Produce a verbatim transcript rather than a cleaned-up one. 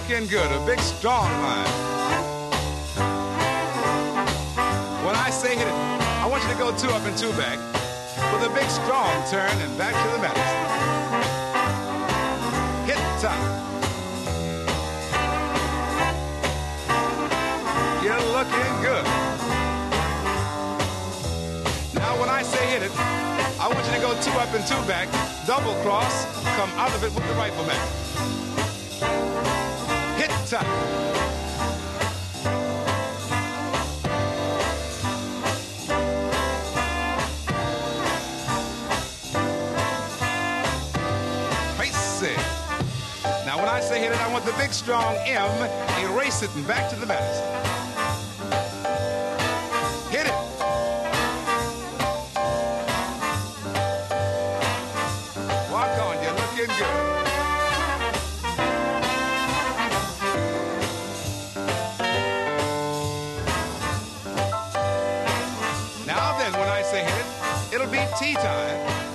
looking good, a big strong line. When I say hit it, I want you to go two up and two back with a big strong turn and back to the medicine. Hit time. You're looking good. Now when I say hit it, I want you to go two up and two back, double cross, come out of it with the rifleman. Hit time. Face it. Now when I say hit it, I want the big strong M, erase it and back to the medicine. Hit it. Walk on, you're looking good. Now then, when I say hit it, it'll be tea time.